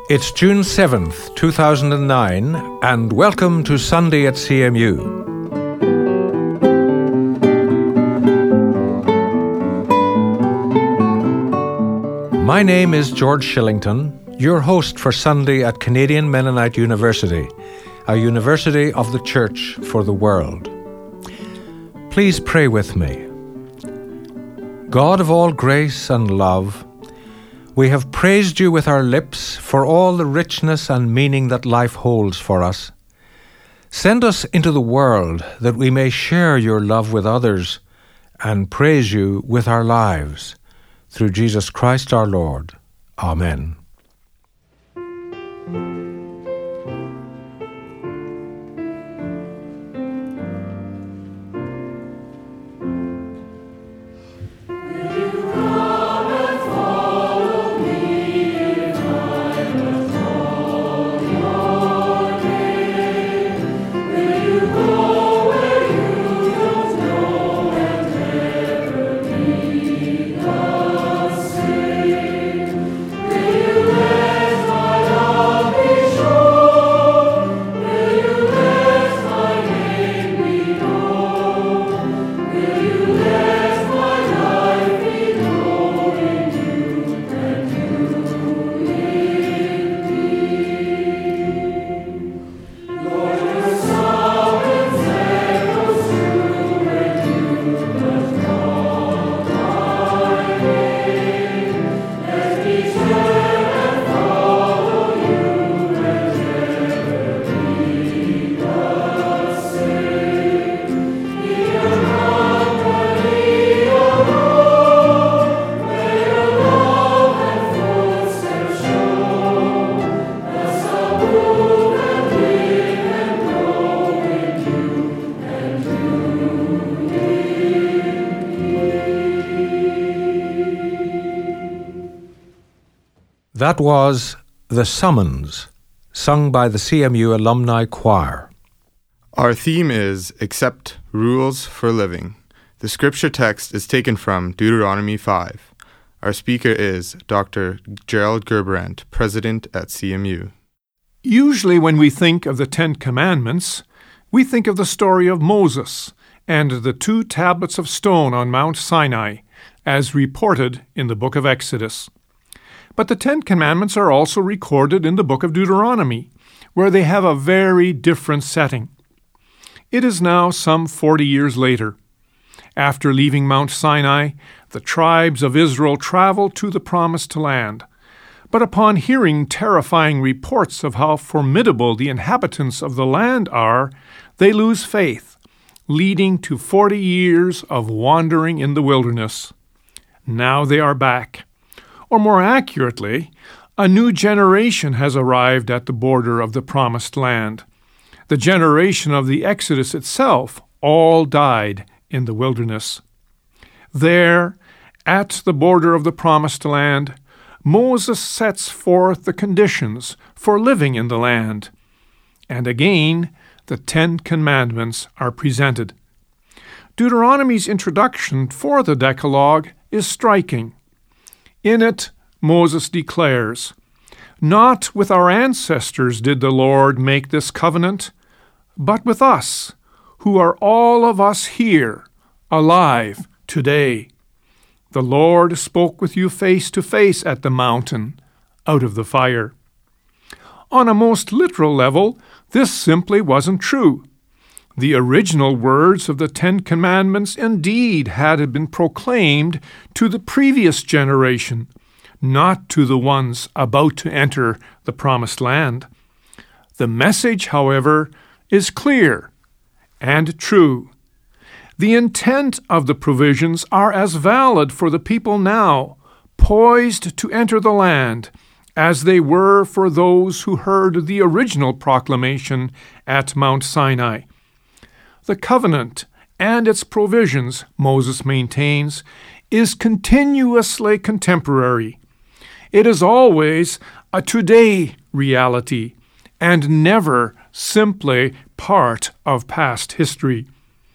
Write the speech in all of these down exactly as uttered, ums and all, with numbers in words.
It's June seventh, two thousand nine, and welcome to Sunday at C M U. My name is George Shillington, your host for Sunday at Canadian Mennonite University, a university of the Church for the world. Please pray with me. God of all grace and love, we have praised you with our lips for all the richness and meaning that life holds for us. Send us into the world that we may share your love with others and praise you with our lives. Through Jesus Christ our Lord. Amen. That was The Summons, sung by the C M U Alumni Choir. Our theme is Accept Rules for Living. The scripture text is taken from Deuteronomy five. Our speaker is Doctor Gerald Gerbrandt, President at C M U. Usually when we think of the Ten Commandments, we think of the story of Moses and the two tablets of stone on Mount Sinai, as reported in the book of Exodus. But the Ten Commandments are also recorded in the book of Deuteronomy, where they have a very different setting. It is now some forty years later. After leaving Mount Sinai, the tribes of Israel travel to the Promised Land. But upon hearing terrifying reports of how formidable the inhabitants of the land are, they lose faith, leading to forty years of wandering in the wilderness. Now they are back. Or more accurately, a new generation has arrived at the border of the Promised Land. The generation of the Exodus itself all died in the wilderness. There, at the border of the Promised Land, Moses sets forth the conditions for living in the land. And again, the Ten Commandments are presented. Deuteronomy's introduction for the Decalogue is striking. In it, Moses declares, "Not with our ancestors did the Lord make this covenant, but with us, who are all of us here, alive today. The Lord spoke with you face to face at the mountain, out of the fire." On a most literal level, this simply wasn't true. The original words of the Ten Commandments indeed had been proclaimed to the previous generation, not to the ones about to enter the Promised Land. The message, however, is clear and true. The intent of the provisions are as valid for the people now, poised to enter the land, as they were for those who heard the original proclamation at Mount Sinai. The covenant and its provisions, Moses maintains, is continuously contemporary. It is always a today reality and never simply part of past history.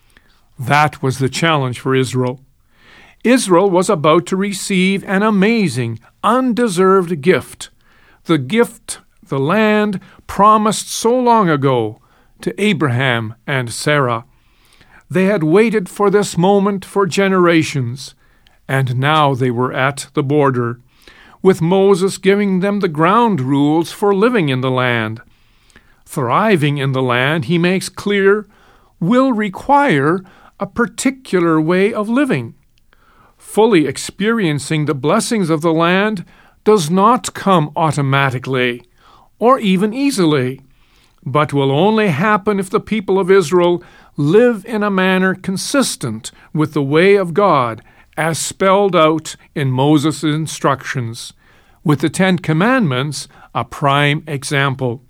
That was the challenge for Israel. Israel was about to receive an amazing, undeserved gift, the gift, the land promised so long ago to Abraham and Sarah. They had waited for this moment for generations, and now they were at the border, with Moses giving them the ground rules for living in the land. Thriving in the land, he makes clear, will require a particular way of living. Fully experiencing the blessings of the land does not come automatically or even easily, but will only happen if the people of Israel live in a manner consistent with the way of God as spelled out in Moses' instructions, with the Ten Commandments a prime example.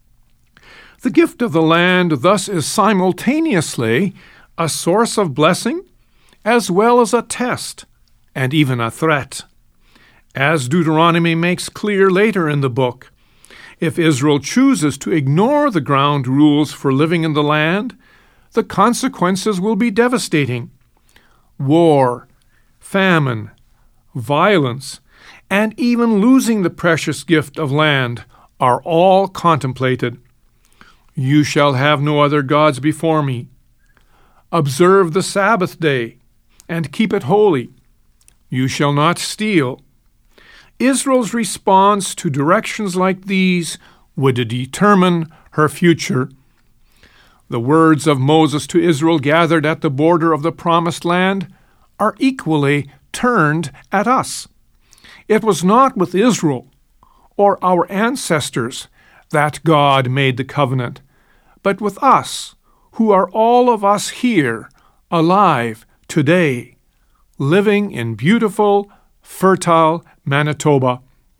The gift of the land thus is simultaneously a source of blessing as well as a test and even a threat. As Deuteronomy makes clear later in the book, if Israel chooses to ignore the ground rules for living in the land, the consequences will be devastating. War, famine, violence, and even losing the precious gift of land are all contemplated. You shall have no other gods before me. Observe the Sabbath day and keep it holy. You shall not steal. Israel's response to directions like these would determine her future. The words of Moses to Israel gathered at the border of the Promised Land are equally turned at us. It was not with Israel or our ancestors that God made the covenant, but with us, who are all of us here, alive today, living in beautiful, fertile Manitoba.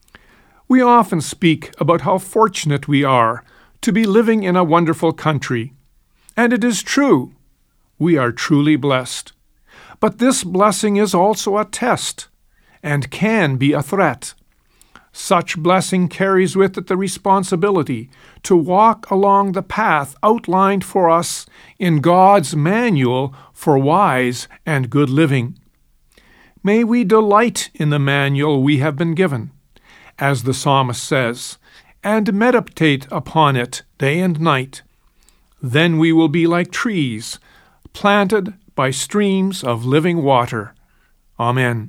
We often speak about how fortunate we are to be living in a wonderful country. And it is true, we are truly blessed. But this blessing is also a test and can be a threat. Such blessing carries with it the responsibility to walk along the path outlined for us in God's manual for wise and good living. May we delight in the manual we have been given, as the psalmist says, and meditate upon it day and night. Then we will be like trees, planted by streams of living water. Amen.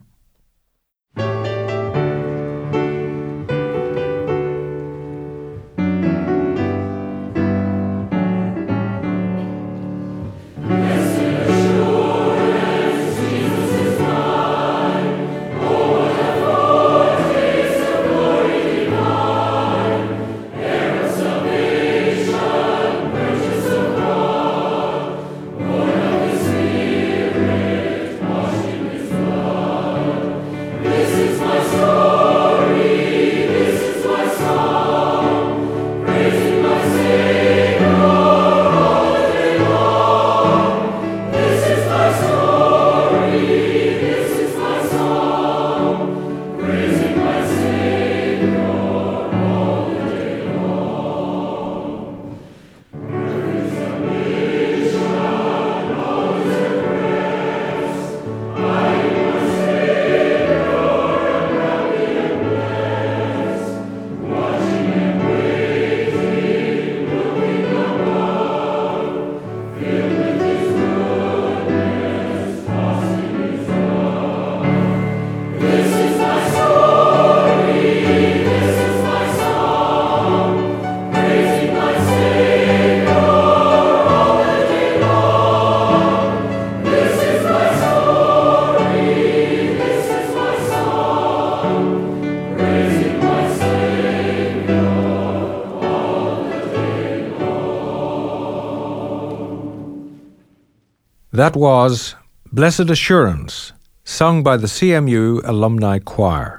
That was Blessed Assurance, sung by the C M U Alumni Choir.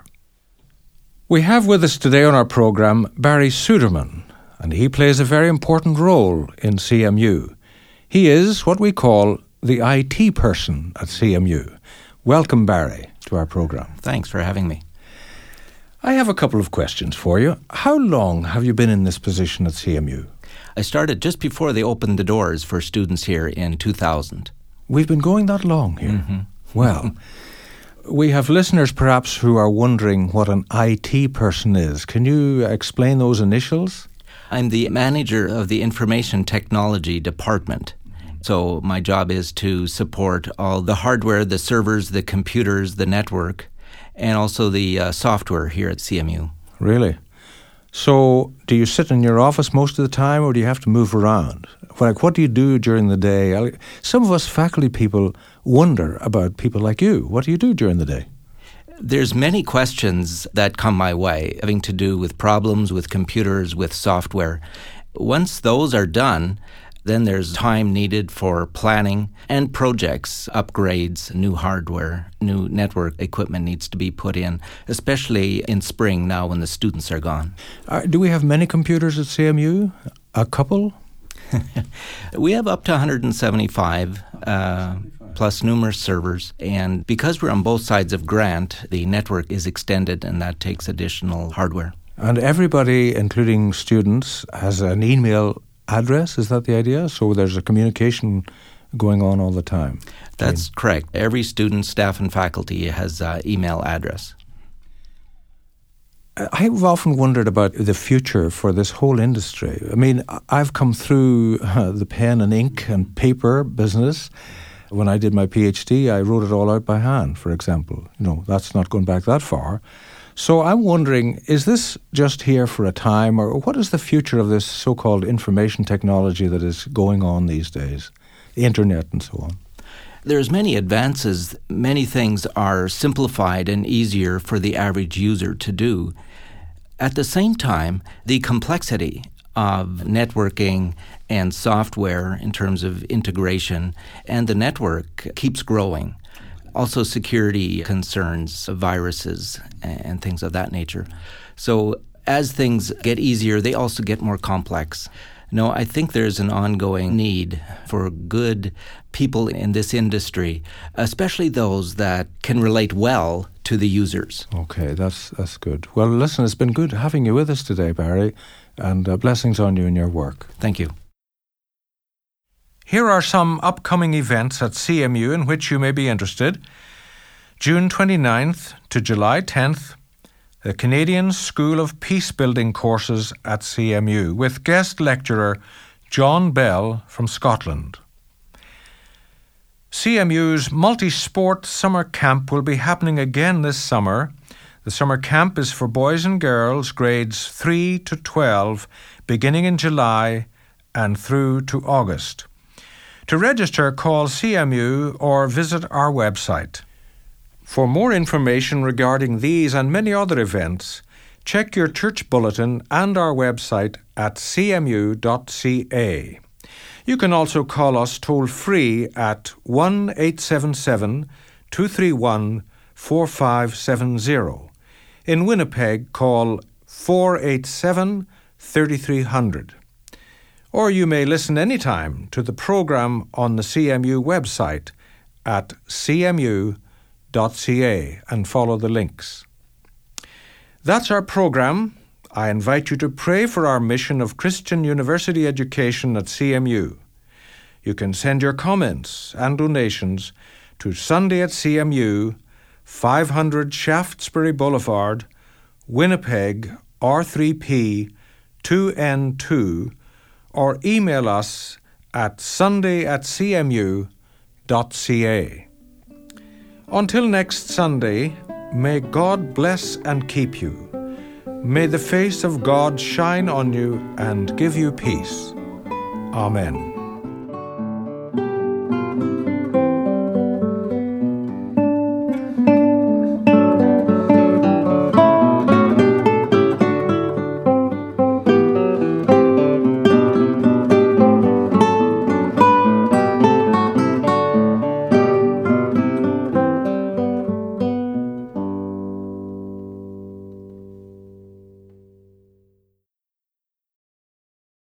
We have with us today on our programme Barry Suderman, and he plays a very important role in C M U. He is what we call the I T person at C M U. Welcome, Barry, to our programme. Thanks for having me. I have a couple of questions for you. How long have you been in this position at C M U? I started just before they opened the doors for students here in two thousand. We've been going that long here. Mm-hmm. Well, we have listeners perhaps who are wondering what an I T person is. Can you explain those initials? I'm the manager of the Information Technology Department. So my job is to support all the hardware, the servers, the computers, the network, and also the uh, software here at C M U. Really? So do you sit in your office most of the time, or do you have to move around? Like, what do you do during the day? Some of us faculty people wonder about people like you. What do you do during the day? There's many questions that come my way having to do with problems with computers, with software. Once those are done, then there's time needed for planning and projects, upgrades, new hardware, new network equipment needs to be put in, especially in spring now when the students are gone. Uh, do we have many computers at C M U? A couple? We have up to one hundred seventy-five, uh, plus numerous servers. And because we're on both sides of Grant, the network is extended and that takes additional hardware. And everybody, including students, has an email address, is that the idea? So there's a communication going on all the time. That's correct. Every student, staff, and faculty has an email address. I've often wondered about the future for this whole industry. I mean, I've come through uh, the pen and ink and paper business. When I did my PhD, I wrote it all out by hand, for example. You know, that's not going back that far. So I'm wondering, is this just here for a time, or what is the future of this so-called information technology that is going on these days, the internet and so on? There's many advances. Many things are simplified and easier for the average user to do. At the same time, the complexity of networking and software in terms of integration and the network keeps growing. Also security concerns, viruses, and things of that nature. So as things get easier, they also get more complex. No, I think there's an ongoing need for good people in this industry, especially those that can relate well to the users. Okay, that's that's good. Well, listen, it's been good having you with us today, Barry, and uh, blessings on you in your work. Thank you. Here are some upcoming events at C M U in which you may be interested. June twenty-ninth to July tenth, the Canadian School of Peacebuilding courses at C M U with guest lecturer John Bell from Scotland. C M U's multi-sport summer camp will be happening again this summer. The summer camp is for boys and girls grades three to twelve, beginning in July and through to August. To register, call C M U or visit our website. For more information regarding these and many other events, check your church bulletin and our website at c m u dot c a. You can also call us toll-free at one eight seven seven, two three one, four five seven zero. In Winnipeg, call four eight seven, three three zero zero. Or you may listen anytime to the program on the C M U website at c m u dot c a and follow the links. That's our program. I invite you to pray for our mission of Christian University education at C M U. You can send your comments and donations to Sunday at C M U, five hundred Shaftesbury Boulevard, Winnipeg, R three P two N two, or email us at sunday at c m u dot c a. Until next Sunday, may God bless and keep you. May the face of God shine on you and give you peace. Amen.